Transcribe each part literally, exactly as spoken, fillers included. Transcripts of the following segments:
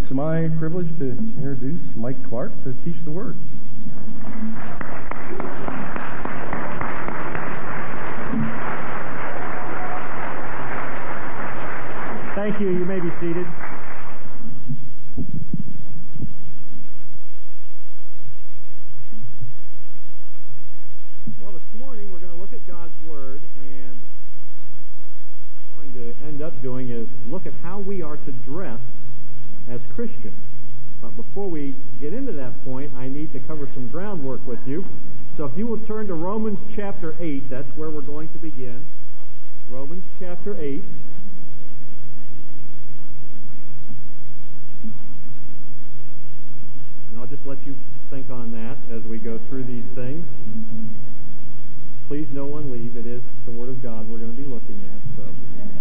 It's my privilege to introduce Mike Clark to teach the Word. Thank you. You may be seated. Well, this morning we're going to look at God's Word, and what we're going to end up doing is look at how we are to dress as Christians. But before we get into that point, I need to cover some groundwork with you. So if you will turn to Romans chapter eight, that's where we're going to begin. Romans chapter eight. And I'll just let you think on that as we go through these things. Please, no one leave. It is the Word of God we're going to be looking at. So,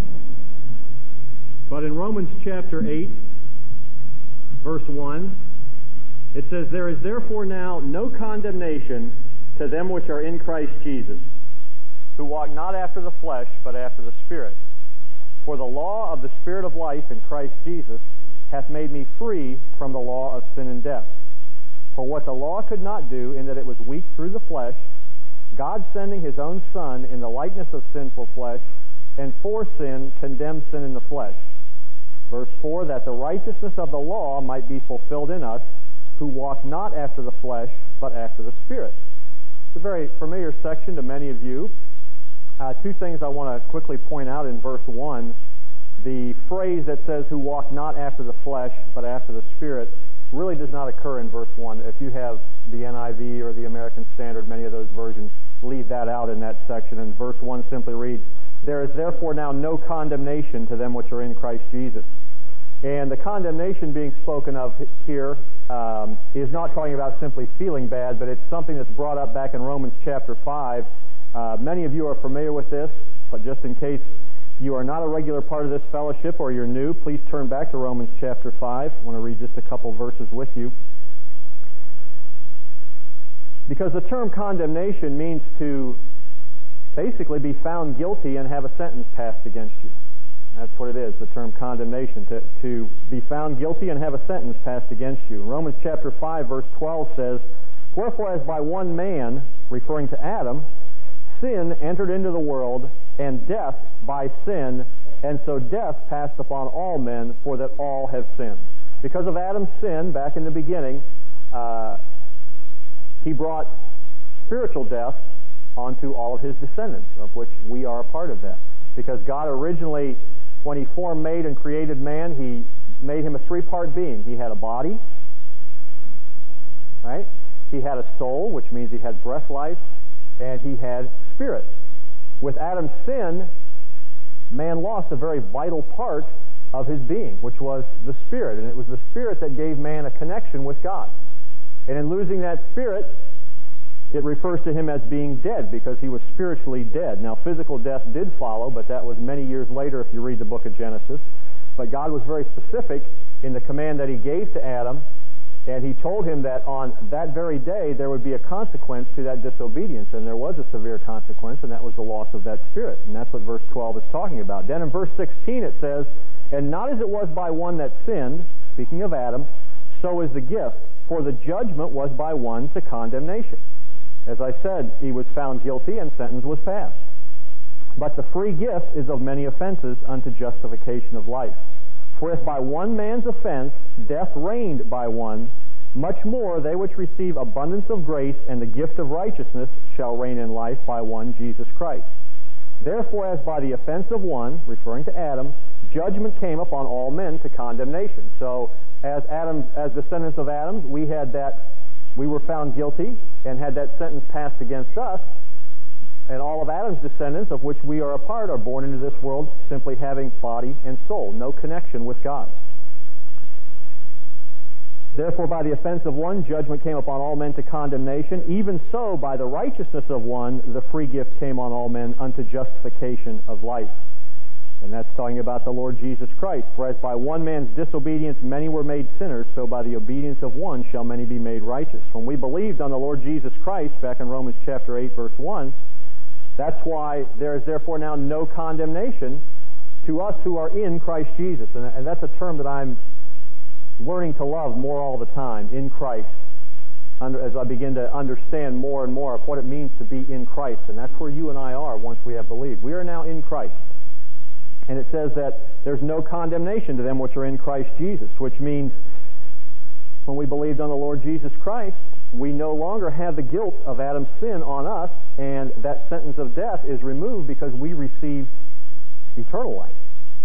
but in Romans chapter eight, verse one, it says, "There is therefore now no condemnation to them which are in Christ Jesus, who walk not after the flesh, but after the Spirit. For the law of the Spirit of life in Christ Jesus hath made me free from the law of sin and death. For what the law could not do, in that it was weak through the flesh, God sending his own Son in the likeness of sinful flesh, and for sin condemned sin in the flesh." Verse four, "That the righteousness of the law might be fulfilled in us, who walk not after the flesh, but after the Spirit." It's a very familiar section to many of you. Uh, two things I want to quickly point out in verse one. The phrase that says, "who walk not after the flesh, but after the Spirit," really does not occur in verse one. If you have the N I V or the American Standard, many of those versions leave that out in that section. And verse one simply reads, "There is therefore now no condemnation to them which are in Christ Jesus." And the condemnation being spoken of here um, is not talking about simply feeling bad, but it's something that's brought up back in Romans chapter five. Uh, many of you are familiar with this, but just in case you are not a regular part of this fellowship or you're new, please turn back to Romans chapter five. I want to read just a couple verses with you. Because the term condemnation means to basically be found guilty and have a sentence passed against you. That's what it is, the term condemnation, to, to be found guilty and have a sentence passed against you. Romans chapter five, verse twelve says, "Wherefore as by one man," referring to Adam, "sin entered into the world, and death by sin, and so death passed upon all men, for that all have sinned." Because of Adam's sin back in the beginning, uh, he brought spiritual death onto all of his descendants, of which we are a part of that. Because God originally, when he formed, made, and created man, he made him a three-part being. He had a body, right? He had a soul, which means he had breath life, and he had spirit. With Adam's sin, man lost a very vital part of his being, which was the spirit. And it was the spirit that gave man a connection with God. And in losing that spirit, it refers to him as being dead, because he was spiritually dead. Now, physical death did follow, but that was many years later if you read the book of Genesis. But God was very specific in the command that he gave to Adam, and he told him that on that very day there would be a consequence to that disobedience, and there was a severe consequence, and that was the loss of that spirit. And that's what verse twelve is talking about. Then in verse sixteen it says, "And not as it was by one that sinned," speaking of Adam, "so is the gift, for the judgment was by one to condemnation." As I said, he was found guilty and sentence was passed. "But the free gift is of many offenses unto justification of life. For if by one man's offense death reigned by one, much more they which receive abundance of grace and the gift of righteousness shall reign in life by one Jesus Christ. Therefore, as by the offense of one," referring to Adam, "judgment came upon all men to condemnation." So, as Adam, as descendants of Adam, we had that, we were found guilty and had that sentence passed against us. And all of Adam's descendants, of which we are a part, are born into this world simply having body and soul, no connection with God. "Therefore, by the offense of one, judgment came upon all men to condemnation. Even so, by the righteousness of one, the free gift came on all men unto justification of life." And that's talking about the Lord Jesus Christ. "For as by one man's disobedience many were made sinners, so by the obedience of one shall many be made righteous." When we believed on the Lord Jesus Christ, back in Romans chapter eight, verse one, that's why there is therefore now no condemnation to us who are in Christ Jesus. And, and that's a term that I'm learning to love more all the time in Christ, under, as I begin to understand more and more of what it means to be in Christ. And that's where you and I are once we have believed. We are now in Christ. And it says that there's no condemnation to them which are in Christ Jesus, which means when we believed on the Lord Jesus Christ, we no longer have the guilt of Adam's sin on us, and that sentence of death is removed because we received eternal life.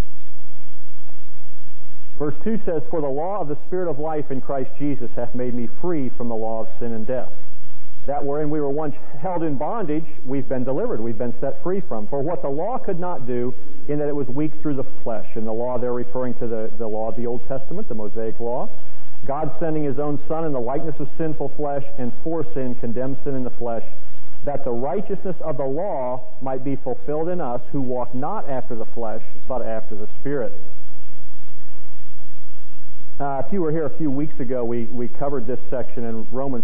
Verse two says, "For the law of the Spirit of life in Christ Jesus hath made me free from the law of sin and death. That wherein we were once held in bondage, we've been delivered, we've been set free from. For what the law could not do, in that it was weak through the flesh." And the law there referring to the, the law of the Old Testament, the Mosaic law. "God sending his own Son in the likeness of sinful flesh, and for sin condemned sin in the flesh, that the righteousness of the law might be fulfilled in us, who walk not after the flesh, but after the Spirit." Uh, if you were here a few weeks ago, we, we covered this section in Romans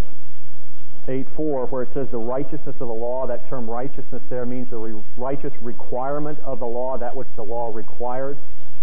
eight four, where it says the righteousness of the law. That term righteousness there means the re- righteous requirement of the law, that which the law required.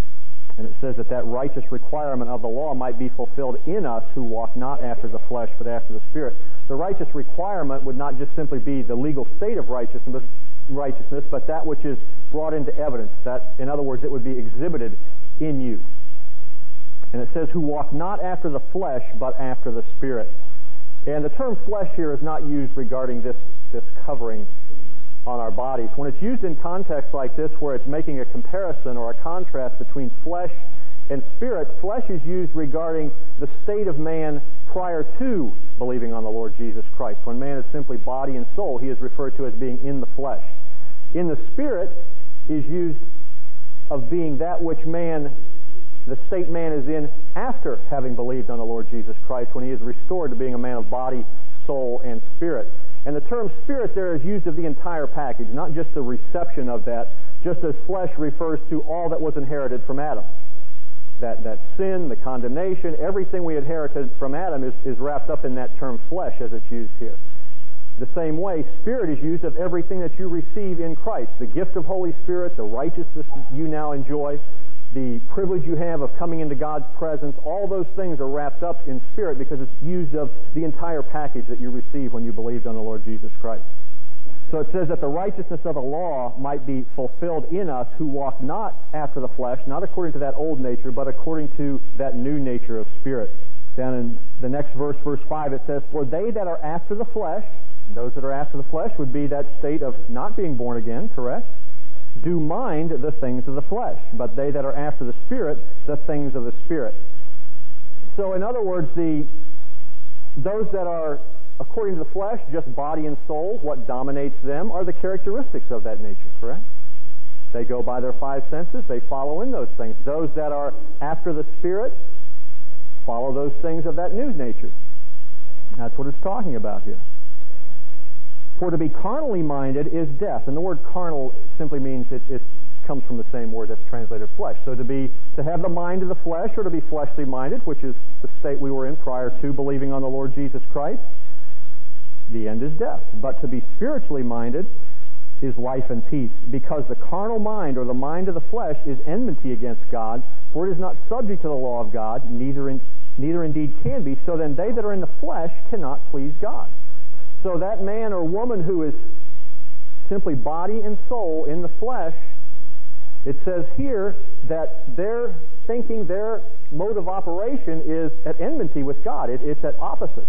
And it says that that righteous requirement of the law might be fulfilled in us who walk not after the flesh, but after the Spirit. The righteous requirement would not just simply be the legal state of righteousness, righteousness, but that which is brought into evidence. That, in other words, it would be exhibited in you. And it says, "who walk not after the flesh, but after the Spirit." And the term flesh here is not used regarding this, this covering on our bodies. When it's used in context like this, where it's making a comparison or a contrast between flesh and spirit, flesh is used regarding the state of man prior to believing on the Lord Jesus Christ. When man is simply body and soul, he is referred to as being in the flesh. In the Spirit is used of being that which man, the state man is in after having believed on the Lord Jesus Christ, when he is restored to being a man of body, soul, and spirit. And the term spirit there is used of the entire package, not just the reception of that, just as flesh refers to all that was inherited from Adam. That, that sin, the condemnation, everything we inherited from Adam is, is wrapped up in that term flesh as it's used here. The same way, Spirit is used of everything that you receive in Christ. The gift of Holy Spirit, the righteousness you now enjoy, the privilege you have of coming into God's presence, all those things are wrapped up in Spirit because it's used of the entire package that you receive when you believed on the Lord Jesus Christ. So it says that the righteousness of the law might be fulfilled in us who walk not after the flesh, not according to that old nature, but according to that new nature of Spirit. Down in the next verse, verse five, it says, "For they that are after the flesh," those that are after the flesh would be that state of not being born again, correct? "do mind the things of the flesh, but they that are after the Spirit, the things of the Spirit." So in other words, the those that are according to the flesh, just body and soul, what dominates them are the characteristics of that nature, correct? They go by their five senses, they follow in those things. Those that are after the Spirit follow those things of that new nature. That's what it's talking about here. "For to be carnally minded is death." And the word carnal simply means it, it comes from the same word that's translated flesh. So to be to have the mind of the flesh, or to be fleshly minded, which is the state we were in prior to believing on the Lord Jesus Christ, the end is death. But to be spiritually minded is life and peace, because the carnal mind, or the mind of the flesh, is enmity against God, for it is not subject to the law of God, neither in, neither indeed can be. So then they that are in the flesh cannot please God. So that man or woman who is simply body and soul in the flesh, it says here that their thinking, their mode of operation is at enmity with God. It, it's at opposite.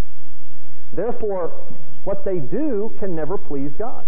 Therefore, what they do can never please God.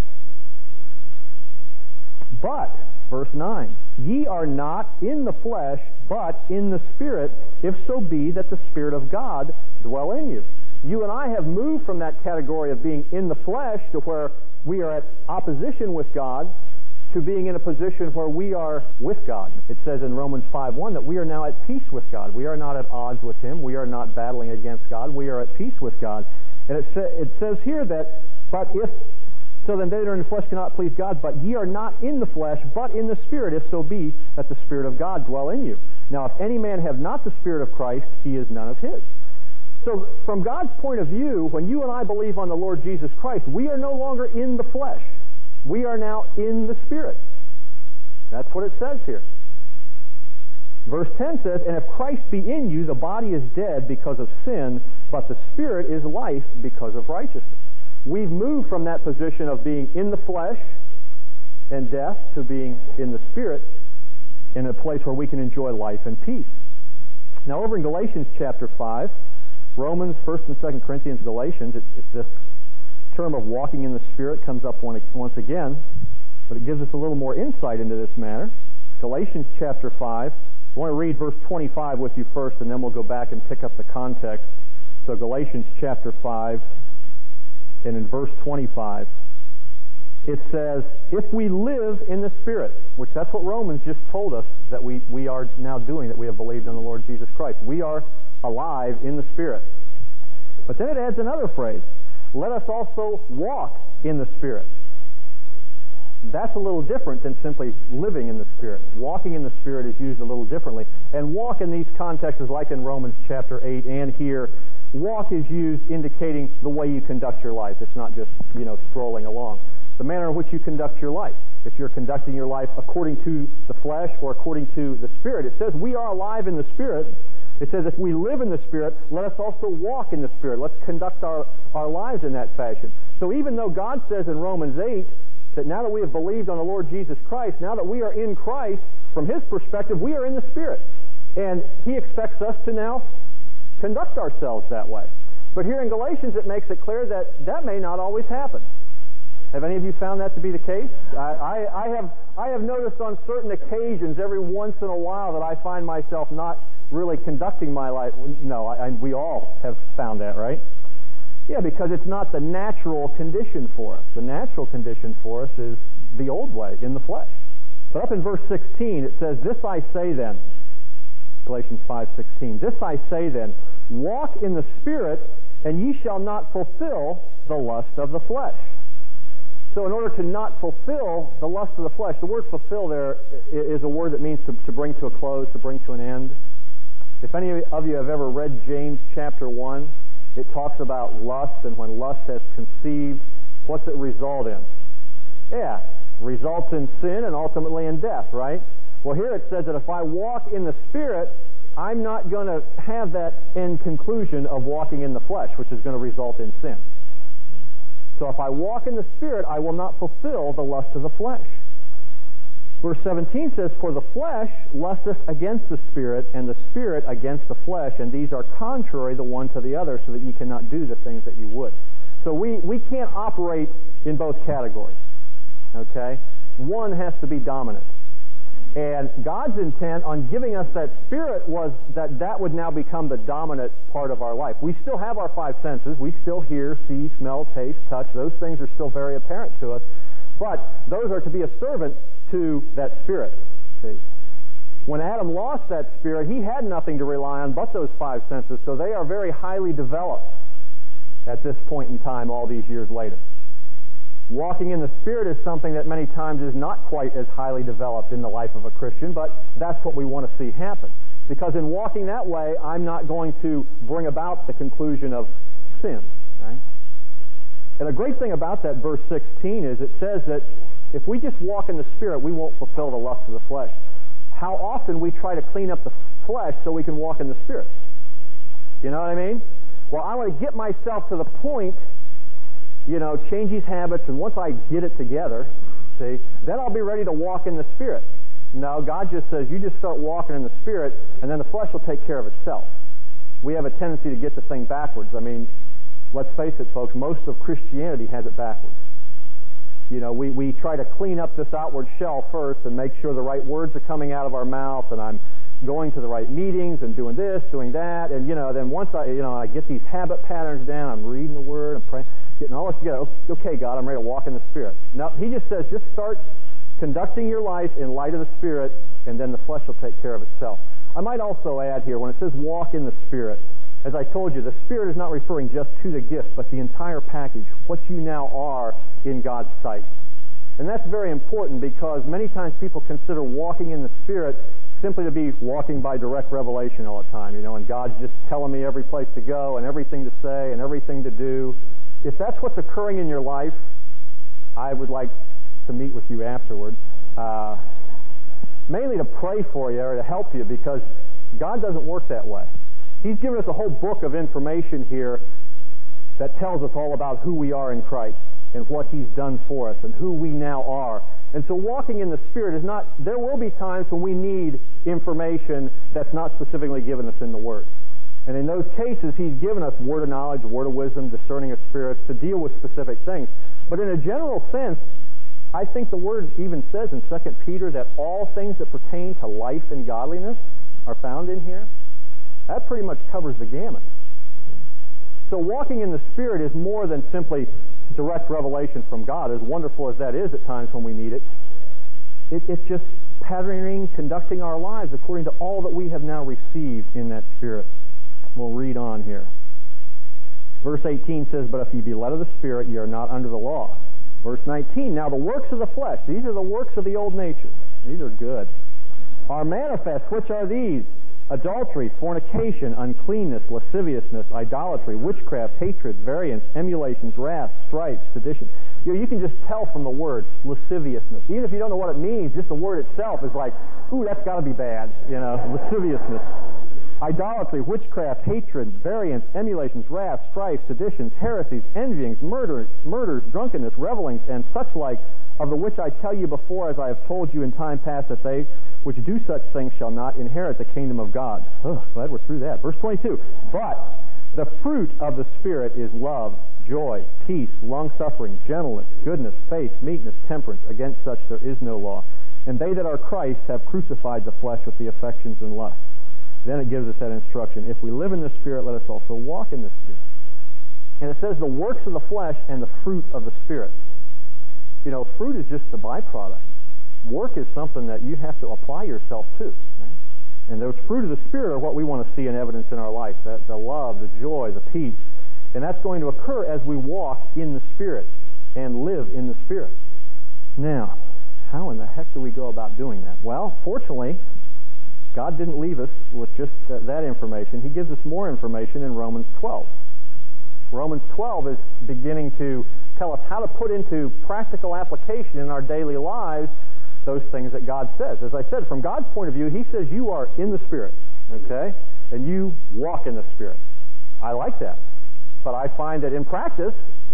But, verse nine, "Ye are not in the flesh, but in the Spirit, if so be that the Spirit of God dwell in you." You and I have moved from that category of being in the flesh to where we are at opposition with God to being in a position where we are with God. It says in Romans five one that we are now at peace with God. We are not at odds with Him. We are not battling against God. We are at peace with God. And it, sa- it says here that, but if, so then they that are in the flesh cannot please God, but ye are not in the flesh, but in the Spirit, if so be that the Spirit of God dwell in you. Now if any man have not the Spirit of Christ, he is none of his. So from God's point of view, when you and I believe on the Lord Jesus Christ, we are no longer in the flesh. We are now in the Spirit. That's what it says here. Verse ten says, and if Christ be in you, the body is dead because of sin, but the Spirit is life because of righteousness. We've moved from that position of being in the flesh and death to being in the Spirit, in a place where we can enjoy life and peace. Now over in Galatians chapter five, Romans, First and Second Corinthians, Galatians, it's, it's this term of walking in the Spirit comes up one, once again, but it gives us a little more insight into this matter. Galatians chapter five. I want to read verse twenty-five with you first, and then we'll go back and pick up the context. So Galatians chapter five, and in verse twenty-five, it says, if we live in the Spirit, which that's what Romans just told us that we, we are now doing, that we have believed in the Lord Jesus Christ. We are alive in the Spirit. But then it adds another phrase, let us also walk in the Spirit. That's a little different than simply living in the Spirit. Walking in the Spirit is used a little differently. And walk in these contexts, like in Romans chapter eight and here, walk is used indicating the way you conduct your life. It's not just, you know, strolling along. The manner in which you conduct your life. If you're conducting your life according to the flesh or according to the Spirit, it says we are alive in the Spirit. It says if we live in the Spirit, let us also walk in the Spirit. Let's conduct our, our lives in that fashion. So even though God says in Romans eight, that now that we have believed on the Lord Jesus Christ, now that we are in Christ, from His perspective, we are in the Spirit. And He expects us to now conduct ourselves that way. But here in Galatians, it makes it clear that that may not always happen. Have any of you found that to be the case? I, I, I have I have noticed on certain occasions, every once in a while, that I find myself not really conducting my life. No, I, I, we all have found that, right? Yeah, because it's not the natural condition for us. The natural condition for us is the old way, in the flesh. But up in verse sixteen, it says, this I say then, Galatians five sixteen, this I say then, walk in the Spirit, and ye shall not fulfill the lust of the flesh. So in order to not fulfill the lust of the flesh, the word fulfill there is a word that means to, to bring to a close, to bring to an end. If any of you have ever read James chapter one, it talks about lust, and when lust has conceived, what's it result in? Yeah, results in sin and ultimately in death, right? Well, here it says that if I walk in the Spirit, I'm not going to have that end conclusion of walking in the flesh, which is going to result in sin. So if I walk in the Spirit, I will not fulfill the lust of the flesh. Verse seventeen says, for the flesh lusteth against the Spirit, and the Spirit against the flesh, and these are contrary the one to the other, so that ye cannot do the things that you would. So we, we can't operate in both categories. Okay? One has to be dominant. And God's intent on giving us that Spirit was that that would now become the dominant part of our life. We still have our five senses. We still hear, see, smell, taste, touch. Those things are still very apparent to us. But those are to be a servant to that Spirit. See? When Adam lost that Spirit, he had nothing to rely on but those five senses, so they are very highly developed at this point in time all these years later. Walking in the Spirit is something that many times is not quite as highly developed in the life of a Christian, but that's what we want to see happen. Because in walking that way, I'm not going to bring about the conclusion of sin. Right? And a great thing about that verse sixteen is it says that if we just walk in the Spirit, we won't fulfill the lust of the flesh. How often we try to clean up the flesh so we can walk in the Spirit. You know what I mean? Well, I want to get myself to the point, you know, change these habits, and once I get it together, see, then I'll be ready to walk in the Spirit. No, God just says, you just start walking in the Spirit, and then the flesh will take care of itself. We have a tendency to get the thing backwards. I mean, let's face it, folks, most of Christianity has it backwards. You know, we, we try to clean up this outward shell first and make sure the right words are coming out of our mouth, and I'm going to the right meetings and doing this, doing that, and, you know, then once I, you know, I get these habit patterns down, I'm reading the Word, I'm praying, getting all this together. Okay, God, I'm ready to walk in the Spirit. No, He just says, just start conducting your life in light of the Spirit, and then the flesh will take care of itself. I might also add here, when it says walk in the Spirit, as I told you, the Spirit is not referring just to the gift, but the entire package, what you now are in God's sight. And that's very important, because many times people consider walking in the Spirit simply to be walking by direct revelation all the time, you know, and God's just telling me every place to go and everything to say and everything to do. If that's what's occurring in your life, I would like to meet with you afterward. Uh, mainly to pray for you or to help you, because God doesn't work that way. He's given us a whole book of information here that tells us all about who we are in Christ and what He's done for us and who we now are. And so walking in the Spirit is not, there will be times when we need information that's not specifically given us in the Word. And in those cases, He's given us word of knowledge, word of wisdom, discerning of spirits to deal with specific things. But in a general sense, I think the Word even says in Second Peter that all things that pertain to life and godliness are found in here. That pretty much covers the gamut. So walking in the Spirit is more than simply direct revelation from God, as wonderful as that is at times when we need it. it. It's just patterning, conducting our lives according to all that we have now received in that Spirit. We'll read on here. Verse eighteen says, "But if ye be led of the Spirit, ye are not under the law." Verse nineteen, "Now the works of the flesh," these are the works of the old nature. These are good. "Are manifest, which are these? Adultery, fornication, uncleanness, lasciviousness, idolatry, witchcraft, hatred, variance, emulations, wrath, strife, sedition." You know, you can just tell from the word, lasciviousness. Even if you don't know what it means, just the word itself is like, ooh, that's got to be bad, you know, lasciviousness. Idolatry, witchcraft, hatred, variance, emulations, wrath, strife, seditions, heresies, envyings, murders, murders, drunkenness, revelings, and such like, of the which I tell you before, as I have told you in time past, that they which do such things shall not inherit the kingdom of God. Oh, glad we're through that. Verse twenty-two, "But the fruit of the Spirit is love, joy, peace, long-suffering, gentleness, goodness, faith, meekness, temperance. Against such there is no law. And they that are Christ have crucified the flesh with the affections and lusts." Then it gives us that instruction. If we live in the Spirit, let us also walk in the Spirit. And it says the works of the flesh and the fruit of the Spirit. You know, fruit is just the byproduct. Work is something that you have to apply yourself to. Right? And those fruit of the Spirit are what we want to see in evidence in our life. That, the love, the joy, the peace. And that's going to occur as we walk in the Spirit and live in the Spirit. Now, how in the heck do we go about doing that? Well, fortunately, God didn't leave us with just uh, that information. He gives us more information in Romans twelve. Romans twelve is beginning to tell us how to put into practical application in our daily lives those things that God says. As I said, from God's point of view, He says you are in the Spirit, okay? And you walk in the Spirit. I like that. But I find that in practice,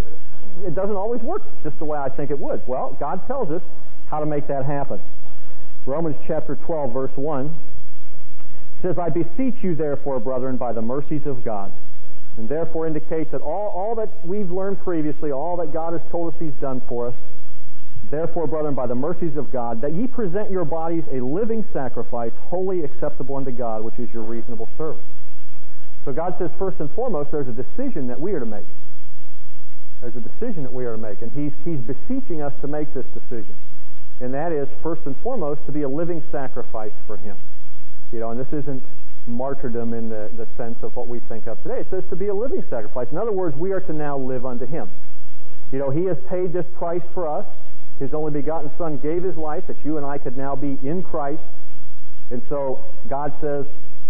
it doesn't always work just the way I think it would. Well, God tells us how to make that happen. Romans chapter twelve, verse one says, "I beseech you, therefore, brethren, by the mercies of God," and therefore indicates that all, all that we've learned previously, all that God has told us He's done for us, "Therefore, brethren, by the mercies of God, that ye present your bodies a living sacrifice, wholly acceptable unto God, which is your reasonable service." So God says, first and foremost, there's a decision that we are to make. There's a decision that we are to make, and He's, he's beseeching us to make this decision. And that is, first and foremost, to be a living sacrifice for Him. You know, and this isn't martyrdom in the, the sense of what we think of today. It says to be a living sacrifice. In other words, we are to now live unto Him. You know, He has paid this price for us. His only begotten Son gave His life that you and I could now be in Christ. And so God says,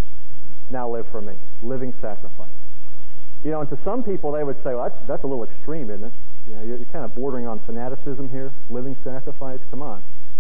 now live for me. Living sacrifice. You know, and to some people they would say, well, that's, that's a little extreme, isn't it? You know, you're, you're kind of bordering on fanaticism here. Living sacrifice, come on.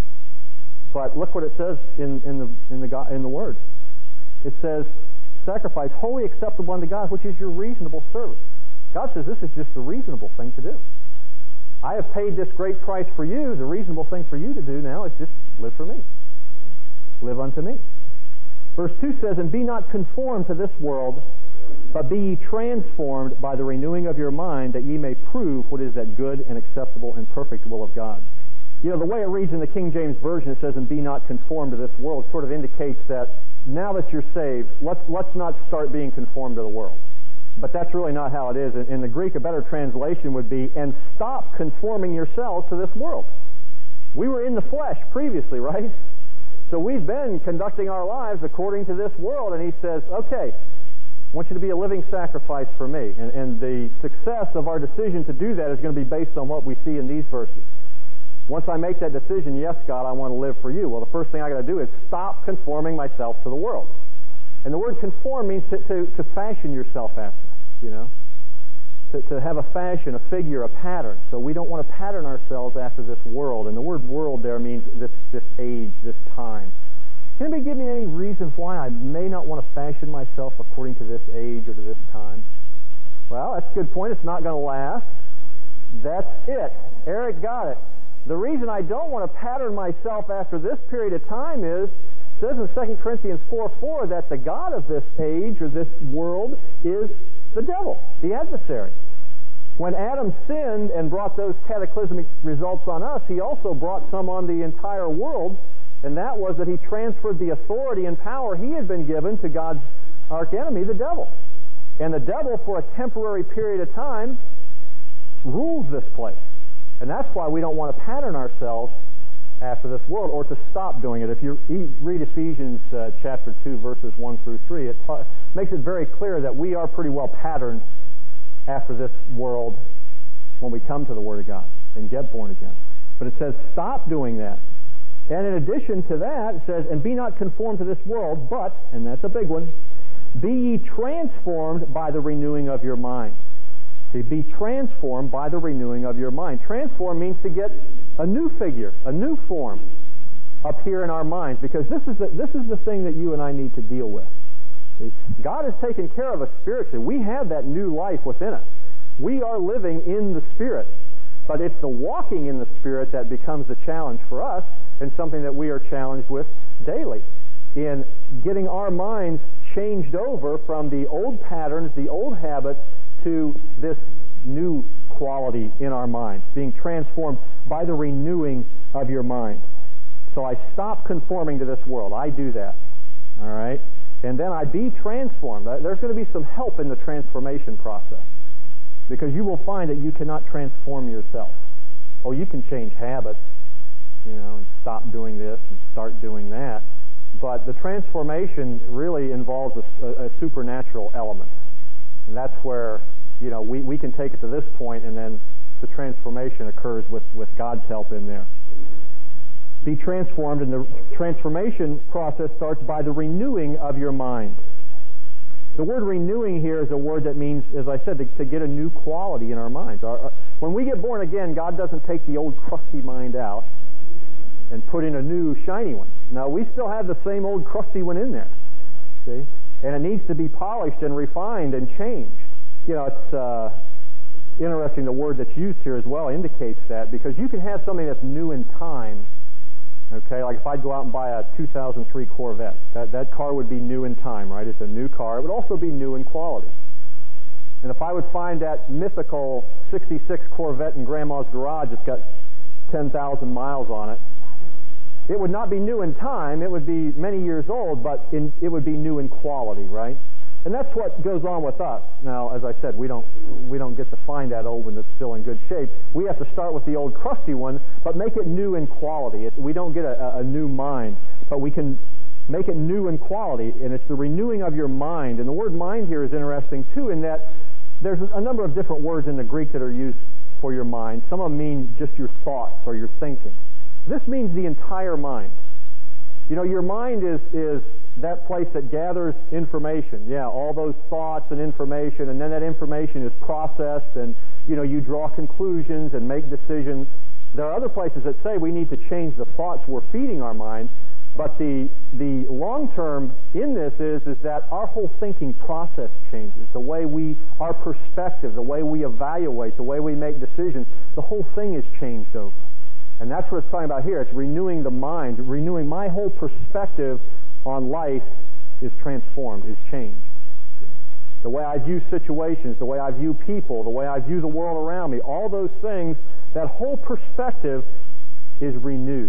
But look what it says in, in the in the in the Word. It says, "Sacrifice wholly acceptable unto God, which is your reasonable service." God says this is just the reasonable thing to do. I have paid this great price for you. The reasonable thing for you to do now is just live for me. Live unto me. Verse two says, "And be not conformed to this world, but be ye transformed by the renewing of your mind, that ye may prove what is that good and acceptable and perfect will of God." You know, the way it reads in the King James Version, it says, "And be not conformed to this world," sort of indicates that now that you're saved, let's let's not start being conformed to the world. But that's really not how it is. In, in the Greek, a better translation would be, "And stop conforming yourselves to this world." We were in the flesh previously, right? So we've been conducting our lives according to this world, and He says, okay, I want you to be a living sacrifice for me. And, and the success of our decision to do that is going to be based on what we see in these verses. Once I make that decision, yes, God, I want to live for you. Well, the first thing I got to do is stop conforming myself to the world. And the word conform means to, to, to fashion yourself after, you know, to, to have a fashion, a figure, a pattern. So we don't want to pattern ourselves after this world. And the word world there means this, this age, this time. Can anybody give me any reasons why I may not want to fashion myself according to this age or to this time? Well, that's a good point. It's not going to last. That's it. Eric got it. The reason I don't want to pattern myself after this period of time is, it says in Second Corinthians four four that the God of this age or this world is the devil, the adversary. When Adam sinned and brought those cataclysmic results on us, he also brought some on the entire world, and that was that he transferred the authority and power he had been given to God's archenemy, the devil. And the devil, for a temporary period of time, rules this place. And that's why we don't want to pattern ourselves after this world, or to stop doing it. If you read Ephesians uh, chapter two, verses one through three, it ta- makes it very clear that we are pretty well patterned after this world when we come to the Word of God and get born again. But it says, stop doing that. And in addition to that, it says, and be not conformed to this world, but, and that's a big one, be ye transformed by the renewing of your mind. See, be transformed by the renewing of your mind. Transform means to get a new figure, a new form up here in our minds, because this is the, this is the thing that you and I need to deal with. See, God has taken care of us spiritually. We have that new life within us. We are living in the Spirit. But it's the walking in the Spirit that becomes the challenge for us, and something that we are challenged with daily, in getting our minds changed over from the old patterns, the old habits, to this new quality in our minds, being transformed by the renewing of your mind. So I stop conforming to this world. I do that. All right? And then I be transformed. There's going to be some help in the transformation process, because you will find that you cannot transform yourself. Oh, you can change habits, you know, and stop doing this and start doing that. But the transformation really involves a, a, a supernatural element. And that's where, you know, we, we can take it to this point, and then the transformation occurs with, with God's help in there. Be transformed, and the transformation process starts by the renewing of your mind. The word renewing here is a word that means, as I said, to, to get a new quality in our minds. Our, our, when we get born again, God doesn't take the old crusty mind out and put in a new shiny one. No, we still have the same old crusty one in there. See? And it needs to be polished and refined and changed. You know, it's uh, interesting, the word that's used here as well indicates that, because you can have something that's new in time. Okay, like if I'd go out and buy a two thousand three Corvette, that, that car would be new in time, right? It's a new car. It would also be new in quality. And if I would find that mythical sixty-six Corvette in Grandma's garage that's got ten thousand miles on it, it would not be new in time. It would be many years old, but in, it would be new in quality, right? And that's what goes on with us. Now, as I said, we don't we don't get to find that old one that's still in good shape. We have to start with the old crusty one, but make it new in quality. It, we don't get a, a new mind, but we can make it new in quality, and it's the renewing of your mind. And the word mind here is interesting, too, in that there's a number of different words in the Greek that are used for your mind. Some of them mean just your thoughts or your thinking. This means the entire mind. You know, your mind is is that place that gathers information. Yeah, all those thoughts and information, and then that information is processed, and, you know, you draw conclusions and make decisions. There are other places that say we need to change the thoughts we're feeding our mind, but the the long term in this is is that our whole thinking process changes. The way we, our perspective, the way we evaluate, the way we make decisions, the whole thing is changed over. And that's what it's talking about here. It's renewing the mind, renewing my whole perspective on life is transformed, is changed. The way I view situations, the way I view people, the way I view the world around me, all those things, that whole perspective is renewed.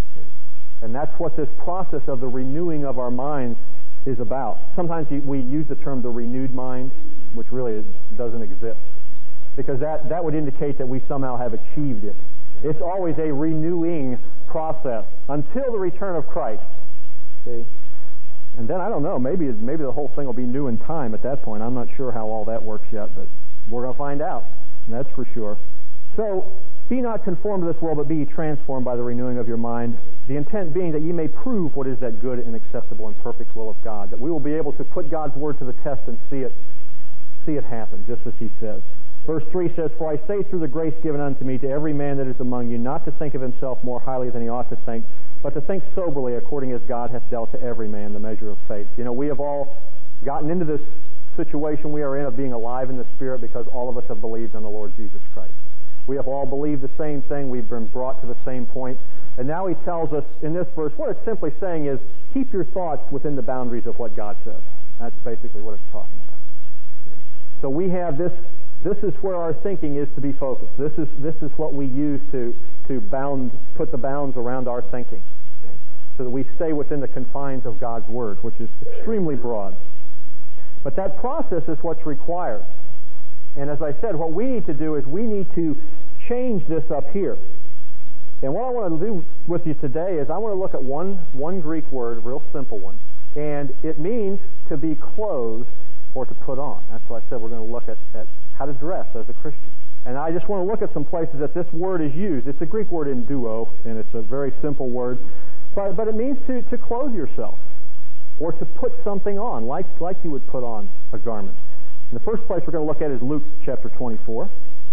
And that's what this process of the renewing of our minds is about. Sometimes we use the term the renewed mind, which really doesn't exist, because that, that would indicate that we somehow have achieved it. It's always a renewing process until the return of Christ. See? And then, I don't know, maybe maybe the whole thing will be new in time at that point. I'm not sure how all that works yet, but we're going to find out. And that's for sure. So, be not conformed to this world, but be transformed by the renewing of your mind. The intent being that ye may prove what is that good and acceptable and perfect will of God. That we will be able to put God's word to the test and see it, see it happen, just as he says. Verse three says, For I say through the grace given unto me to every man that is among you, not to think of himself more highly than he ought to think, but to think soberly according as God hath dealt to every man the measure of faith. You know, we have all gotten into this situation we are in of being alive in the Spirit because all of us have believed on the Lord Jesus Christ. We have all believed the same thing. We've been brought to the same point. And now he tells us in this verse, what it's simply saying is, keep your thoughts within the boundaries of what God says. That's basically what it's talking about. So we have this, this is where our thinking is to be focused. This is, this is what we use to, to bound, put the bounds around our thinking, so that we stay within the confines of God's Word, which is extremely broad. But that process is what's required. And as I said, what we need to do is we need to change this up here. And what I want to do with you today is I want to look at one, one Greek word, a real simple one. And it means to be clothed or to put on. That's why I said we're going to look at, at how to dress as a Christian. And I just want to look at some places that this word is used. It's a Greek word in duo, and it's a very simple word. But, but it means to, to clothe yourself or to put something on, like, like you would put on a garment. And the first place we're going to look at is Luke chapter twenty-four.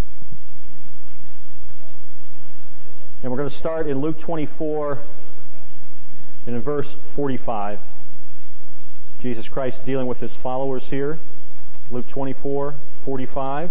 And we're going to start in Luke twenty-four and in verse forty-five. Jesus Christ dealing with his followers here. Luke twenty-four, forty-five.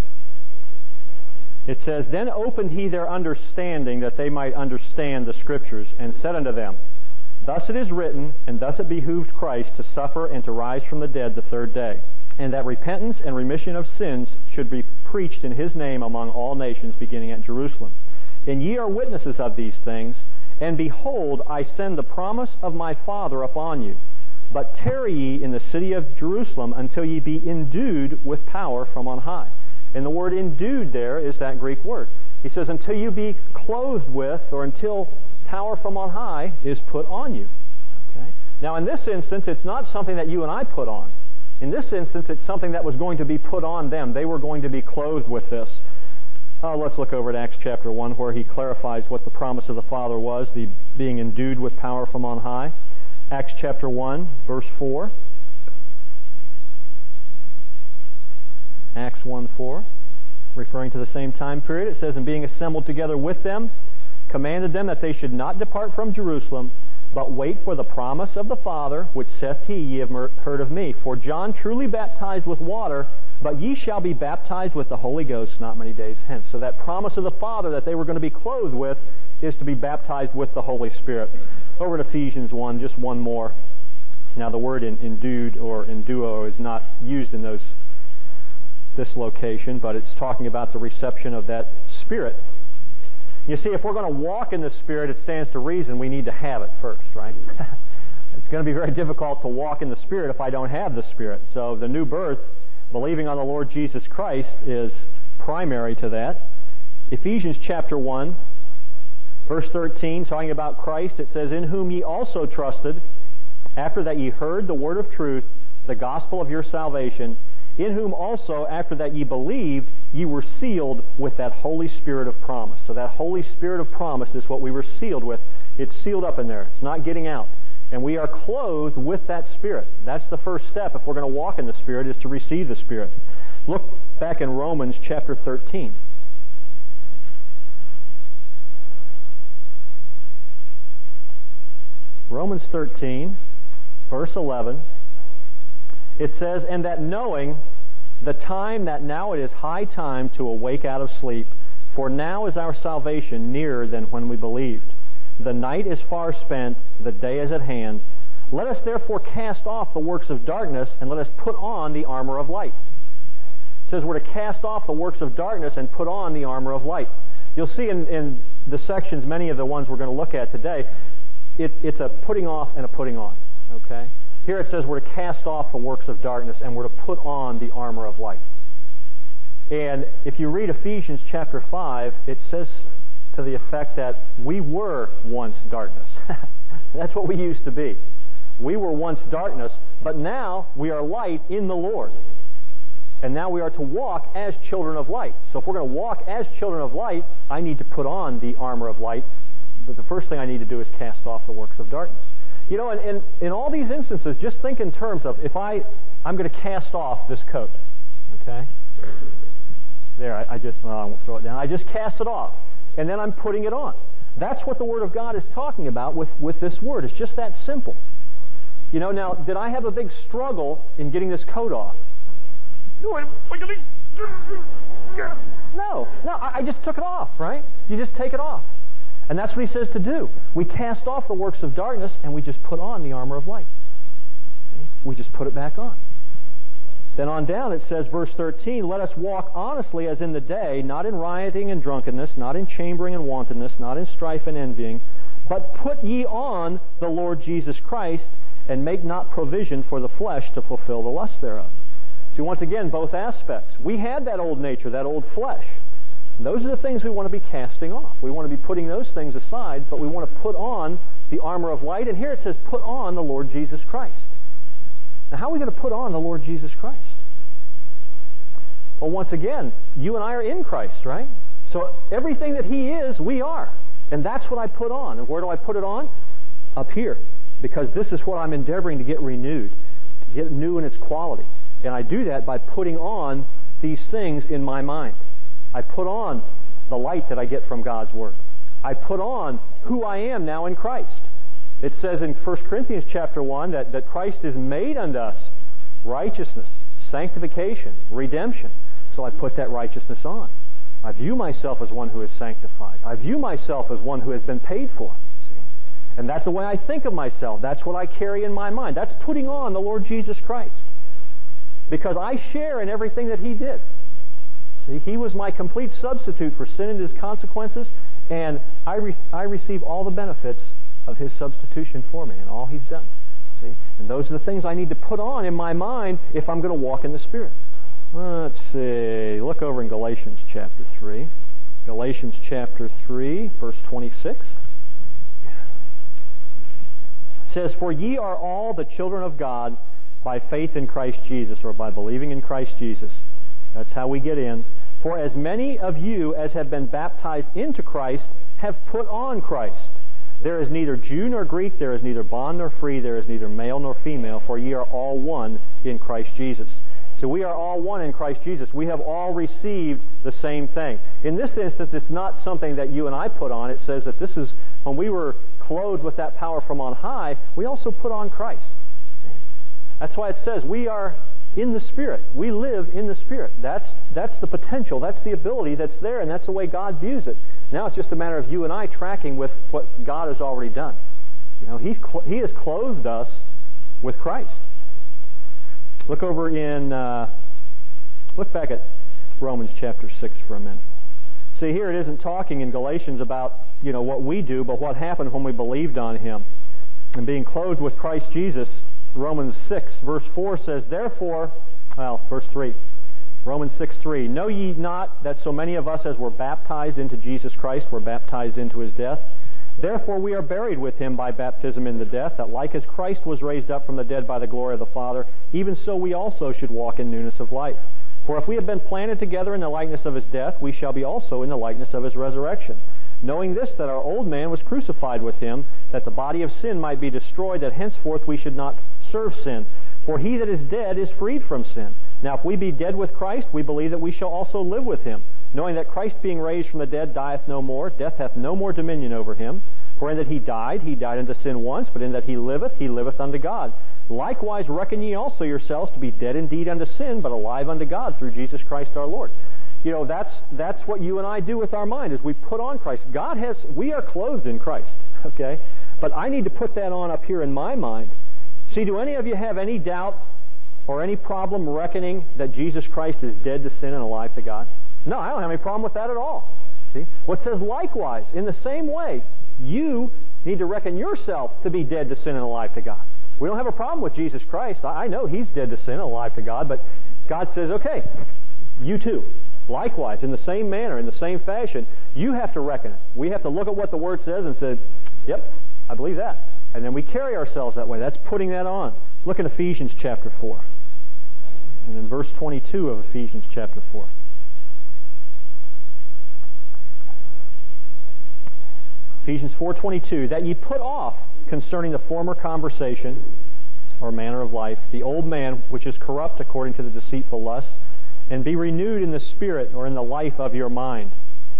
It says, Then opened he their understanding that they might understand the Scriptures, and said unto them, Thus it is written, and thus it behooved Christ to suffer and to rise from the dead the third day, and that repentance and remission of sins should be preached in his name among all nations, beginning at Jerusalem. And ye are witnesses of these things, and behold, I send the promise of my Father upon you. But tarry ye in the city of Jerusalem until ye be endued with power from on high. And the word endued there is that Greek word. He says, until you be clothed with, or until power from on high is put on you. Okay? Now in this instance, it's not something that you and I put on. In this instance, it's something that was going to be put on them. They were going to be clothed with this. Oh, let's look over at Acts chapter one, where he clarifies what the promise of the Father was, the being endued with power from on high. Acts chapter one, verse four. Acts one four, referring to the same time period. It says, And being assembled together with them, commanded them that they should not depart from Jerusalem, but wait for the promise of the Father, which saith he, Ye have heard of me. For John truly baptized with water, but ye shall be baptized with the Holy Ghost not many days hence. So that promise of the Father that they were going to be clothed with is to be baptized with the Holy Spirit. Over in Ephesians one, just one more. Now the word in, endued or enduo is not used in those this location, but it's talking about the reception of that Spirit. You see, if we're going to walk in the Spirit, it stands to reason we need to have it first, right? It's going to be very difficult to walk in the Spirit if I don't have the Spirit. So the new birth, believing on the Lord Jesus Christ, is primary to that. Ephesians chapter one, verse thirteen, talking about Christ, it says, In whom ye also trusted, after that ye heard the word of truth, the gospel of your salvation, in whom also, after that ye believed, ye were sealed with that Holy Spirit of promise. So that Holy Spirit of promise is what we were sealed with. It's sealed up in there. It's not getting out. And we are clothed with that Spirit. That's the first step if we're going to walk in the Spirit, is to receive the Spirit. Look back in Romans chapter thirteen. Romans thirteen, verse eleven. It says, And that knowing the time that now it is high time to awake out of sleep, for now is our salvation nearer than when we believed. The night is far spent, the day is at hand. Let us therefore cast off the works of darkness, and let us put on the armor of light. It says we're to cast off the works of darkness and put on the armor of light. You'll see in, in the sections, many of the ones we're going to look at today, it, it's a putting off and a putting on. Okay? Here it says we're to cast off the works of darkness and we're to put on the armor of light. And if you read Ephesians chapter five, it says to the effect that we were once darkness. That's what we used to be. We were once darkness, but now we are light in the Lord. And now we are to walk as children of light. So if we're going to walk as children of light, I need to put on the armor of light. But the first thing I need to do is cast off the works of darkness. You know, in, in, in all these instances, just think in terms of, if I, I'm going to cast off this coat. Okay? There, I, I just, well, I won't throw it down. I just cast it off. And then I'm putting it on. That's what the Word of God is talking about with, with this word. It's just that simple. You know, now, did I have a big struggle in getting this coat off? No, no, I just took it off, right? You just take it off. And that's what he says to do. We cast off the works of darkness and we just put on the armor of light. We just put it back on. Then on down it says, verse thirteen, let us walk honestly as in the day, not in rioting and drunkenness, not in chambering and wantonness, not in strife and envying, but put ye on the Lord Jesus Christ, and make not provision for the flesh to fulfill the lust thereof. See, once again, both aspects. We had that old nature, that old flesh. And those are the things we want to be casting off. We want to be putting those things aside, but we want to put on the armor of light. And here it says, put on the Lord Jesus Christ. Now, how are we going to put on the Lord Jesus Christ? Well, once again, you and I are in Christ, right? So everything that He is, we are. And that's what I put on. And where do I put it on? Up here. Because this is what I'm endeavoring to get renewed, to get new in its quality. And I do that by putting on these things in my mind. I put on the light that I get from God's Word. I put on who I am now in Christ. It says in First Corinthians chapter one that, that Christ is made unto us righteousness, sanctification, redemption. So I put that righteousness on. I view myself as one who is sanctified. I view myself as one who has been paid for. See? And that's the way I think of myself. That's what I carry in my mind. That's putting on the Lord Jesus Christ. Because I share in everything that He did. See, He was my complete substitute for sin and His consequences, and I, re- I receive all the benefits of His substitution for me and all He's done. See? And those are the things I need to put on in my mind if I'm going to walk in the Spirit. Let's see. Look over in Galatians chapter three. Galatians chapter three, verse twenty-six. It says, for ye are all the children of God by faith in Christ Jesus, or by believing in Christ Jesus. That's how we get in. For as many of you as have been baptized into Christ have put on Christ. There is neither Jew nor Greek, there is neither bond nor free, there is neither male nor female, for ye are all one in Christ Jesus. So we are all one in Christ Jesus. We have all received the same thing. In this instance, it's not something that you and I put on. It says that this is, when we were clothed with that power from on high, we also put on Christ. That's why it says we are in the Spirit. We live in the Spirit. That's that's the potential. That's the ability that's there, and that's the way God views it. Now it's just a matter of you and I tracking with what God has already done. You know, He's cl- He has clothed us with Christ. Look over in, uh, look back at Romans chapter six for a minute. See, here it isn't talking in Galatians about, you know, what we do, but what happened when we believed on Him. And being clothed with Christ Jesus, Romans six, verse four says, therefore, well, verse three, Romans six, three, know ye not that so many of us as were baptized into Jesus Christ were baptized into His death? Therefore we are buried with Him by baptism into death, that like as Christ was raised up from the dead by the glory of the Father, even so we also should walk in newness of life. For if we have been planted together in the likeness of His death, we shall be also in the likeness of His resurrection. Knowing this, that our old man was crucified with Him, that the body of sin might be destroyed, that henceforth we should not serve sin. For he that is dead is freed from sin. Now if we be dead with Christ, we believe that we shall also live with Him, knowing that Christ being raised from the dead dieth no more, death hath no more dominion over Him. For in that He died, He died unto sin once, but in that He liveth, He liveth unto God. Likewise reckon ye also yourselves to be dead indeed unto sin, but alive unto God through Jesus Christ our Lord. You know, that's that's what you and I do with our mind, is we put on Christ. God has, we are clothed in Christ, okay? But I need to put that on up here in my mind. See, do any of you have any doubt or any problem reckoning that Jesus Christ is dead to sin and alive to God? No, I don't have any problem with that at all. See? What says likewise, in the same way, you need to reckon yourself to be dead to sin and alive to God. We don't have a problem with Jesus Christ. I know He's dead to sin and alive to God, but God says, okay, you too. Likewise, in the same manner, in the same fashion, you have to reckon it. We have to look at what the Word says and say, yep, I believe that. And then we carry ourselves that way. That's putting that on. Look at Ephesians chapter four. And in verse twenty-two of Ephesians chapter four. Ephesians four twenty-two, that ye put off concerning the former conversation or manner of life, the old man which is corrupt according to the deceitful lusts, and be renewed in the spirit or in the life of your mind,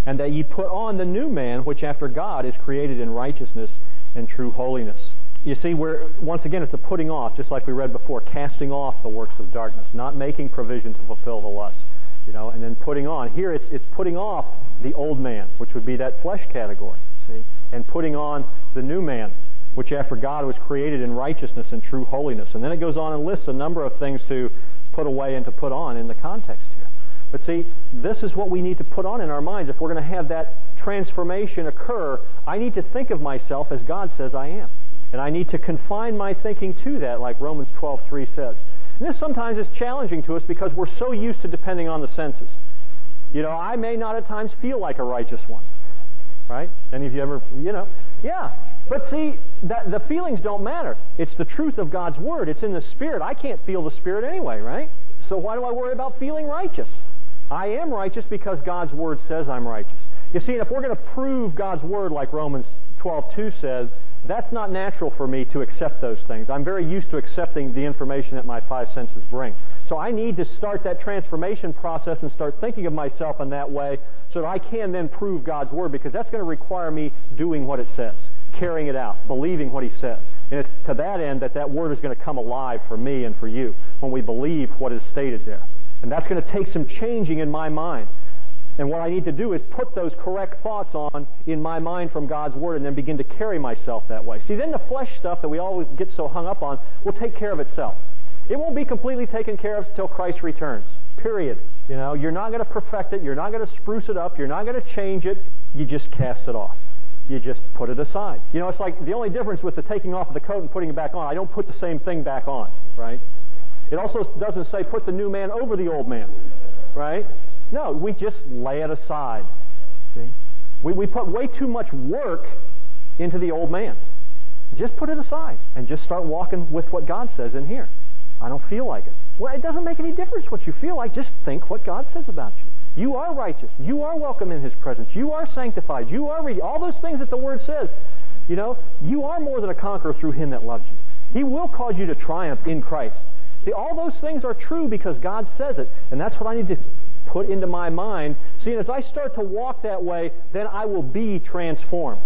and that ye put on the new man, which after God is created in righteousness and true holiness. You see, we're, once again, it's a putting off, just like we read before, casting off the works of darkness, not making provision to fulfill the lust, you know, and then putting on. Here it's, it's putting off the old man, which would be that flesh category, see, and putting on the new man, which after God was created in righteousness and true holiness. And then it goes on and lists a number of things to put away and to put on in the context here. But see, this is what we need to put on in our minds. If we're going to have that transformation occur, I need to think of myself as God says I am. And I need to confine my thinking to that, like Romans twelve three says. And this sometimes is challenging to us because we're so used to depending on the senses. You know, I may not at times feel like a righteous one. Right? Any of you ever, you know, yeah. But see, that, the feelings don't matter. It's the truth of God's Word. It's in the Spirit. I can't feel the Spirit anyway, right? So why do I worry about feeling righteous? I am righteous because God's Word says I'm righteous. You see, and if we're going to prove God's Word like Romans twelve two says, that's not natural for me to accept those things. I'm very used to accepting the information that my five senses bring. So I need to start that transformation process and start thinking of myself in that way so that I can then prove God's Word, because that's going to require me doing what it says, carrying it out, believing what He says. And it's to that end that that Word is going to come alive for me and for you when we believe what is stated there. And that's going to take some changing in my mind. And what I need to do is put those correct thoughts on in my mind from God's Word and then begin to carry myself that way. See, then the flesh stuff that we always get so hung up on will take care of itself. It won't be completely taken care of until Christ returns. Period. You know, you're not going to perfect it. You're not going to spruce it up. You're not going to change it. You just cast it off. You just put it aside. You know, it's like the only difference with the taking off of the coat and putting it back on, I don't put the same thing back on, right? It also doesn't say put the new man over the old man, right? No, we just lay it aside. See? We, we put way too much work into the old man. Just put it aside and just start walking with what God says in here. I don't feel like it. Well, it doesn't make any difference what you feel like. Just think what God says about you. You are righteous. You are welcome in His presence. You are sanctified. You are redeemed. All those things that the Word says. You know, you are more than a conqueror through Him that loves you. He will cause you to triumph in Christ. See, all those things are true because God says it. And that's what I need to put into my mind. See, and as I start to walk that way, then I will be transformed.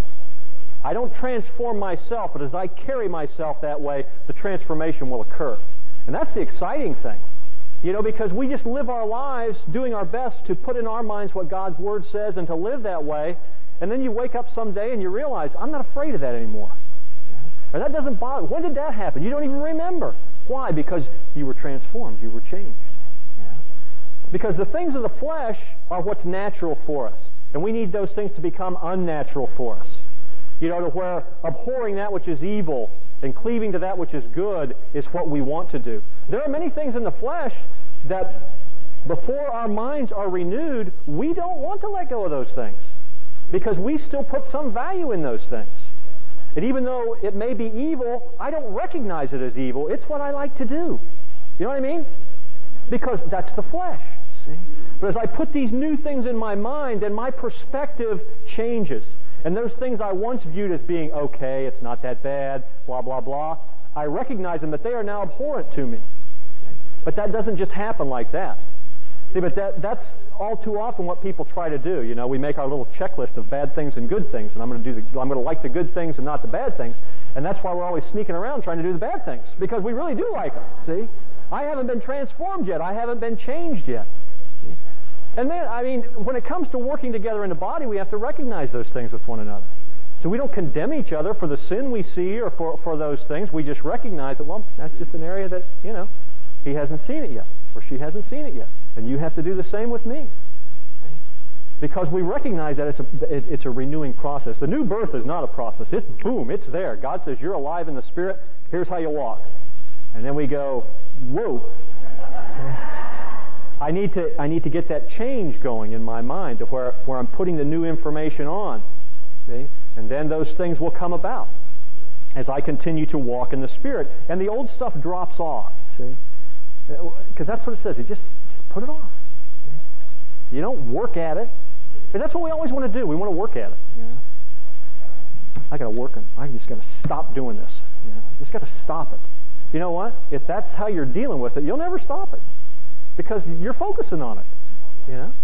I don't transform myself, but as I carry myself that way, the transformation will occur. And that's the exciting thing. You know, because we just live our lives doing our best to put in our minds what God's Word says and to live that way. And then you wake up someday and you realize, I'm not afraid of that anymore. And that doesn't bother. When did that happen? You don't even remember. Why? Because you were transformed. You were changed. Because the things of the flesh are what's natural for us. And we need those things to become unnatural for us. You know, to where abhorring that which is evil and cleaving to that which is good is what we want to do. There are many things in the flesh that before our minds are renewed, we don't want to let go of those things. Because we still put some value in those things. And even though it may be evil, I don't recognize it as evil. It's what I like to do. You know what I mean? Because that's the flesh. See? But as I put these new things in my mind, then my perspective changes. And those things I once viewed as being okay, it's not that bad, blah, blah, blah, I recognize them that they are now abhorrent to me. But that doesn't just happen like that. See, but that, that's all too often what people try to do. You know, we make our little checklist of bad things and good things, and I'm going to do the, I'm going to like the good things and not the bad things. And that's why we're always sneaking around trying to do the bad things, because we really do like them. See? I haven't been transformed yet. I haven't been changed yet. And then, I mean, when it comes to working together in the body, we have to recognize those things with one another. So we don't condemn each other for the sin we see or for, for those things. We just recognize that, well, that's just an area that, you know, he hasn't seen it yet, or she hasn't seen it yet. And you have to do the same with me. Because we recognize that it's a, it, it's a renewing process. The new birth is not a process. It's boom, it's there. God says, you're alive in the Spirit. Here's how you walk. And then we go, whoa. I need to I need to get that change going in my mind to where, where I'm putting the new information on. See? And then those things will come about as I continue to walk in the Spirit. And the old stuff drops off. See? Because that's what it says. You just, just put it off. See? You don't work at it. But that's what we always want to do. We want to work at it. You know? I got to work on it. I just got to stop doing this. You know? Just got to stop it. You know what? If that's how you're dealing with it, you'll never stop it. Because you're focusing on it, you know?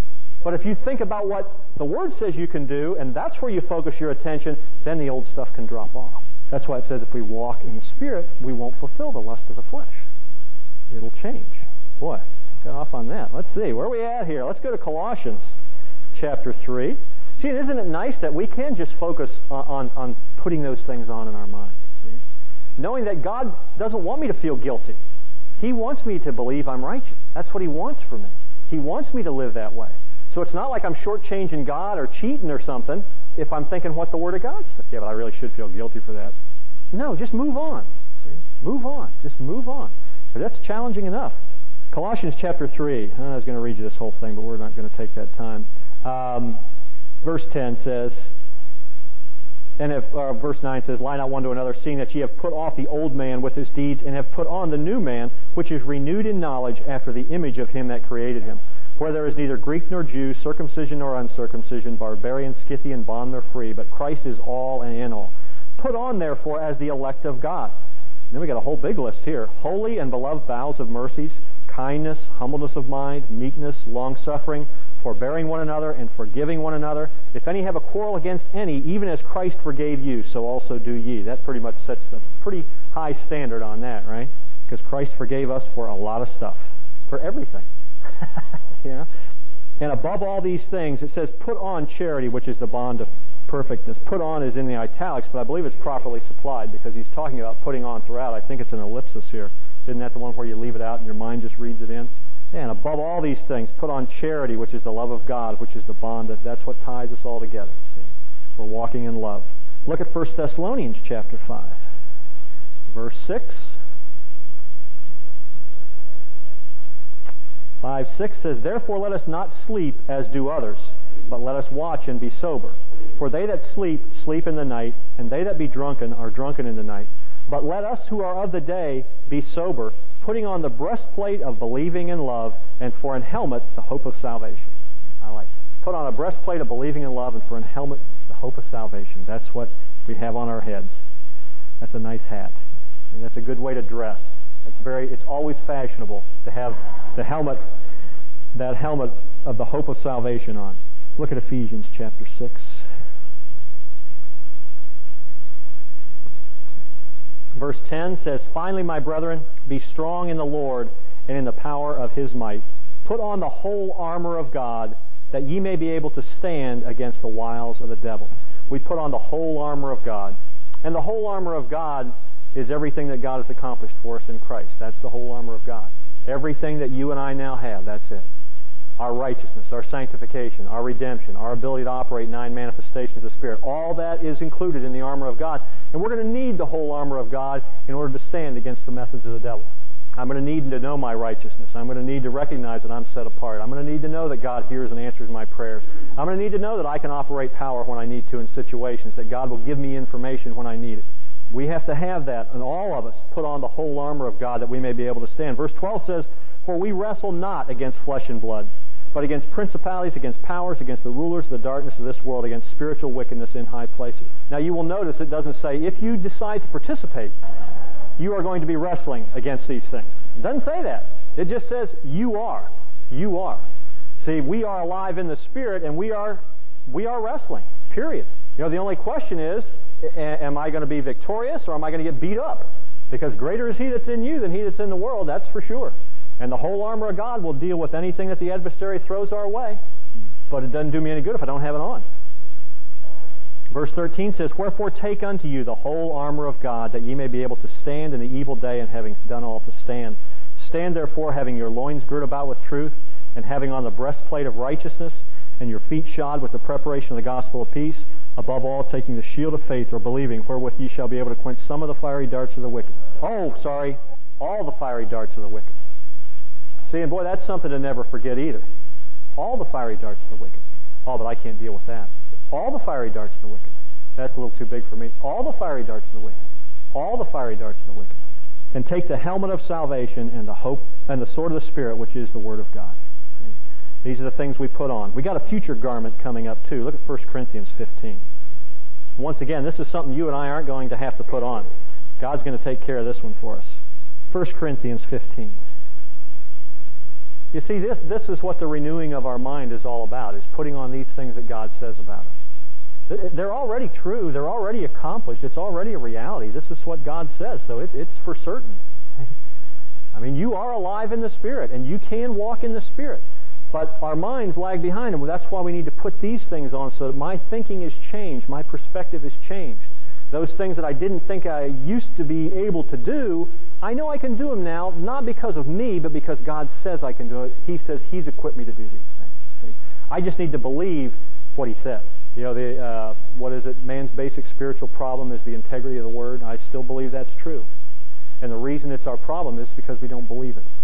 But if you think about what the Word says you can do, and that's where you focus your attention, then the old stuff can drop off. That's why it says if we walk in the Spirit, we won't fulfill the lust of the flesh. It'll change. Boy, got off on that. Let's see. Where are we at here? Let's go to Colossians chapter three. See, isn't it nice that we can just focus on, on, on putting those things on in our mind? See? Knowing that God doesn't want me to feel guilty. He wants me to believe I'm righteous. That's what He wants for me. He wants me to live that way. So it's not like I'm shortchanging God or cheating or something if I'm thinking what the Word of God says. Yeah, but I really should feel guilty for that. No, just move on. See? Move on. Just move on. But that's challenging enough. Colossians chapter three. I was going to read you this whole thing, but we're not going to take that time. Um, verse ten says, and if uh, verse nine says, lie not one to another, seeing that ye have put off the old man with his deeds, and have put on the new man, which is renewed in knowledge after the image of him that created him. Where there is neither Greek nor Jew, circumcision nor uncircumcision, barbarian, Scythian, bond nor free, but Christ is all and in all. Put on, therefore, as the elect of God. And then we got a whole big list here. Holy and beloved bowels of mercies, kindness, humbleness of mind, meekness, long-suffering, forbearing one another, and forgiving one another. If any have a quarrel against any, even as Christ forgave you, so also do ye. That pretty much sets a pretty high standard on that, right? Because Christ forgave us for a lot of stuff. For everything. Yeah. And above all these things, it says, put on charity, which is the bond of perfectness. Put on is in the italics, but I believe it's properly supplied because he's talking about putting on throughout. I think it's an ellipsis here. Isn't that the one where you leave it out and your mind just reads it in? Yeah, and above all these things, put on charity, which is the love of God, which is the bond. That, that's what ties us all together. See? We're walking in love. Look at First Thessalonians chapter five, verse six. five six says, therefore let us not sleep as do others, but let us watch and be sober. For they that sleep, sleep in the night, and they that be drunken are drunken in the night. But let us who are of the day be sober, putting on the breastplate of believing and love, and for an helmet the hope of salvation. I like it. Put on a breastplate of believing and love, and for an helmet the hope of salvation. That's what we have on our heads. That's a nice hat. And that's a good way to dress. It's very. It's always fashionable to have the helmet, that helmet of the hope of salvation on. Look at Ephesians chapter six. Verse ten says, finally, my brethren, be strong in the Lord and in the power of His might. Put on the whole armor of God, that ye may be able to stand against the wiles of the devil. We put on the whole armor of God. And the whole armor of God is everything that God has accomplished for us in Christ. That's the whole armor of God. Everything that you and I now have, that's it. Our righteousness, our sanctification, our redemption, our ability to operate nine manifestations of the Spirit. All that is included in the armor of God. And we're going to need the whole armor of God in order to stand against the methods of the devil. I'm going to need to know my righteousness. I'm going to need to recognize that I'm set apart. I'm going to need to know that God hears and answers my prayers. I'm going to need to know that I can operate power when I need to in situations, that God will give me information when I need it. We have to have that, and all of us put on the whole armor of God that we may be able to stand. Verse twelve says, for we wrestle not against flesh and blood, but against principalities, against powers, against the rulers of the darkness of this world, against spiritual wickedness in high places. Now you will notice it doesn't say, if you decide to participate, you are going to be wrestling against these things. It doesn't say that. It just says, you are. You are. See, we are alive in the Spirit, and we are, we are wrestling, period. You know, the only question is, am I going to be victorious, or am I going to get beat up? Because greater is He that's in you than he that's in the world, that's for sure. And the whole armor of God will deal with anything that the adversary throws our way. But it doesn't do me any good if I don't have it on. Verse thirteen says, wherefore take unto you the whole armor of God, that ye may be able to stand in the evil day, and having done all to stand. Stand therefore, having your loins girt about with truth, and having on the breastplate of righteousness, and your feet shod with the preparation of the gospel of peace. Above all, taking the shield of faith, or believing, wherewith ye shall be able to quench some of the fiery darts of the wicked. Oh, sorry, all the fiery darts of the wicked. See, and boy, that's something to never forget either. All the fiery darts of the wicked. Oh, but I can't deal with that. All the fiery darts of the wicked. That's a little too big for me. All the fiery darts of the wicked. All the fiery darts of the wicked. And take the helmet of salvation and the hope and the sword of the Spirit, which is the Word of God. These are the things we put on. We got a future garment coming up too. Look at First Corinthians fifteen. Once again, this is something you and I aren't going to have to put on. God's going to take care of this one for us. First Corinthians fifteen. You see, this, this is what the renewing of our mind is all about, is putting on these things that God says about us. They're already true. They're already accomplished. It's already a reality. This is what God says, so it, it's for certain. I mean, you are alive in the Spirit, and you can walk in the Spirit. But our minds lag behind them. Well, that's why we need to put these things on so that my thinking is changed, my perspective is changed. Those things that I didn't think I used to be able to do, I know I can do them now, not because of me, but because God says I can do it. He says He's equipped me to do these things. See? I just need to believe what He says. You know, the, uh, what is it? Man's basic spiritual problem is the integrity of the Word. I still believe that's true. And the reason it's our problem is because we don't believe it.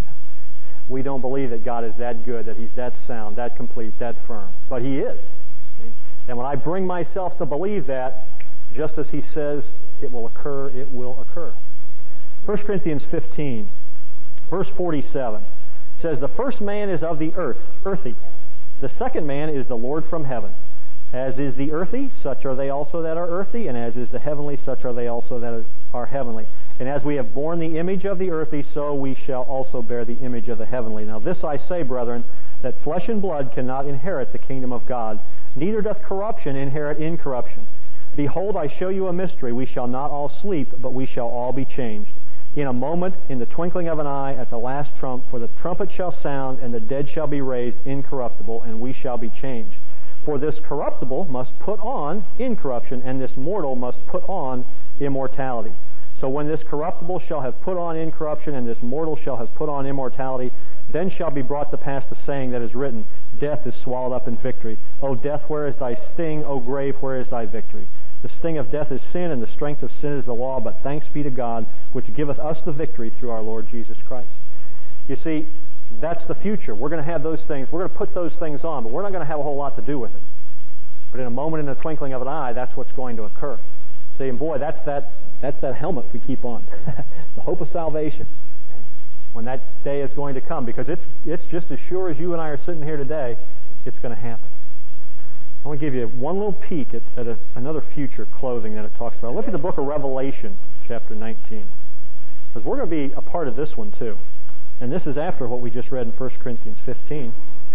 We don't believe that God is that good, that He's that sound, that complete, that firm. But He is. See? And when I bring myself to believe that, just as He says it will occur, it will occur. First Corinthians fifteen, verse forty-seven, says, "The first man is of the earth, earthy. The second man is the Lord from heaven. As is the earthy, such are they also that are earthy, and as is the heavenly, such are they also that are heavenly. And as we have borne the image of the earthy, so we shall also bear the image of the heavenly. Now this I say, brethren, that flesh and blood cannot inherit the kingdom of God, neither doth corruption inherit incorruption. Behold, I show you a mystery. We shall not all sleep, but we shall all be changed. In a moment, in the twinkling of an eye, at the last trump, for the trumpet shall sound, and the dead shall be raised incorruptible, and we shall be changed. For this corruptible must put on incorruption, and this mortal must put on immortality. So when this corruptible shall have put on incorruption, and this mortal shall have put on immortality, then shall be brought to pass the saying that is written, Death is swallowed up in victory. O death, where is thy sting? O grave, where is thy victory? The sting of death is sin, and the strength of sin is the law, but thanks be to God, which giveth us the victory through our Lord Jesus Christ." You see, that's the future. We're going to have those things. We're going to put those things on, but we're not going to have a whole lot to do with it. But in a moment, in the twinkling of an eye, that's what's going to occur. See, and boy, that's that, that's that helmet we keep on. The hope of salvation. When that day is going to come, because it's, it's just as sure as you and I are sitting here today, it's going to happen. I want to give you one little peek at, at a, another future clothing that it talks about. Look at the book of Revelation, chapter nineteen. Because we're going to be a part of this one too. And this is after what we just read in First Corinthians fifteen.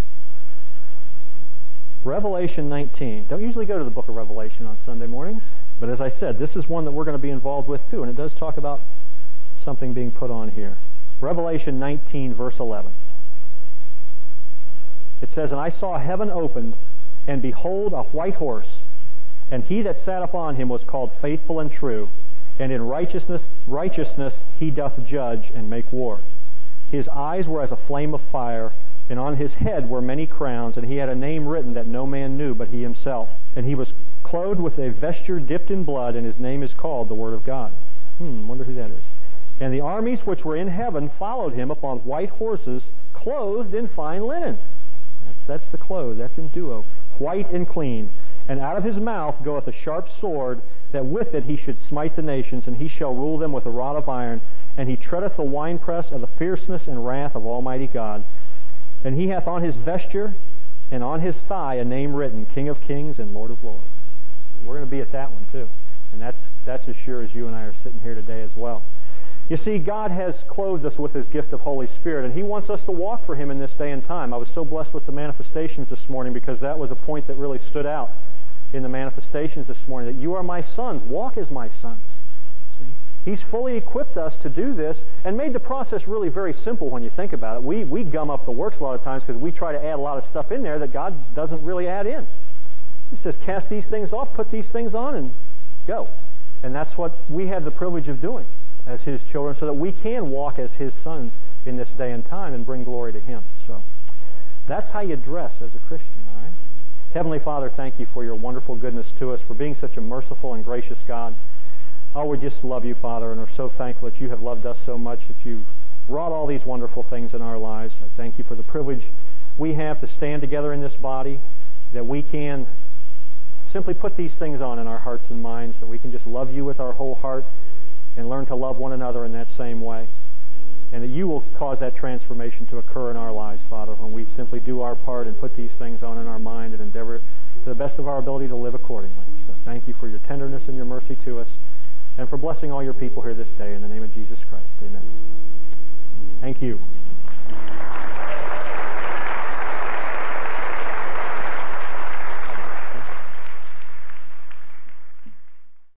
Revelation nineteen. Don't usually go to the book of Revelation on Sunday mornings. But as I said, this is one that we're going to be involved with too. And it does talk about something being put on here. Revelation nineteen, verse eleven. It says, "And I saw heaven opened, and behold, a white horse, and he that sat upon him was called Faithful and True, and in righteousness righteousness he doth judge and make war. His eyes were as a flame of fire, and on his head were many crowns, and he had a name written that no man knew but he himself. And he was clothed with a vesture dipped in blood, and his name is called the Word of God." Hmm, wonder who that is. "And the armies which were in heaven followed him upon white horses, clothed in fine linen." That's, that's the clothes. That's in duo. "White and clean. And out of his mouth goeth a sharp sword, that with it he should smite the nations, and he shall rule them with a rod of iron. And he treadeth the winepress of the fierceness and wrath of Almighty God. And he hath on his vesture and on his thigh a name written, King of Kings and Lord of Lords." We're going to be at that one too. And that's, that's as sure as you and I are sitting here today as well. You see, God has clothed us with His gift of Holy Spirit, and He wants us to walk for Him in this day and time. I was so blessed with the manifestations this morning because that was a point that really stood out in the manifestations this morning, that you are my sons. Walk as my sons. See? He's fully equipped us to do this and made the process really very simple when you think about it. We, we gum up the works a lot of times because we try to add a lot of stuff in there that God doesn't really add in. He says, cast these things off, put these things on, and go. And that's what we have the privilege of doing as His children, so that we can walk as His sons in this day and time and bring glory to Him. So that's how you dress as a Christian, all right? Heavenly Father, thank You for Your wonderful goodness to us, for being such a merciful and gracious God. Oh, we just love You, Father, and are so thankful that You have loved us so much, that You've wrought all these wonderful things in our lives. I thank You for the privilege we have to stand together in this body, that we can simply put these things on in our hearts and minds, that we can just love You with our whole heart and learn to love one another in that same way. And that You will cause that transformation to occur in our lives, Father, when we simply do our part and put these things on in our mind and endeavor to the best of our ability to live accordingly. So thank You for Your tenderness and Your mercy to us, and for blessing all Your people here this day. In the name of Jesus Christ, amen. Thank you.